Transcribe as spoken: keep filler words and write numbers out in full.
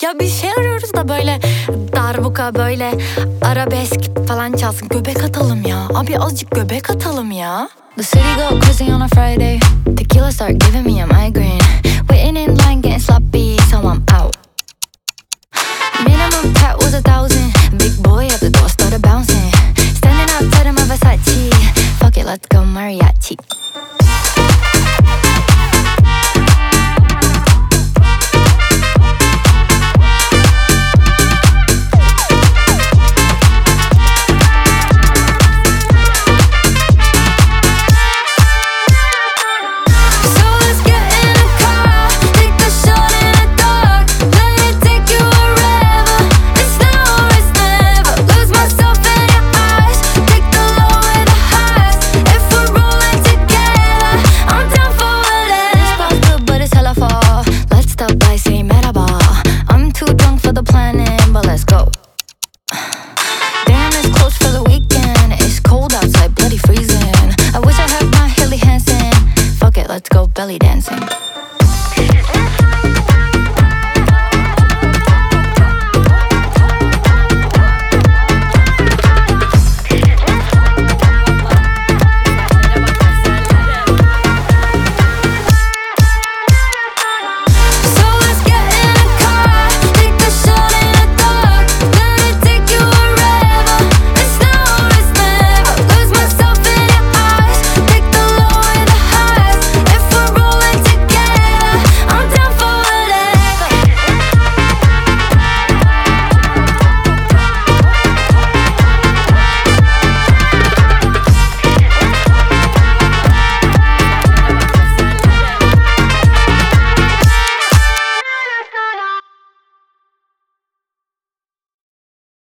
Ya bir şey arıyoruz da böyle darbuka, böyle arabesk falan çalsın. Göbek atalım ya. Abi azıcık göbek atalım ya. The city go crazy on a Friday. Tequila start giving me a migraine. Waiting in line getting sloppy, so I'm out. Minimum tat was a thousand. Big boy at the door started bouncing. Standing outside of my Versace. Fuck it, let's go mariachi. Let's go belly dancing.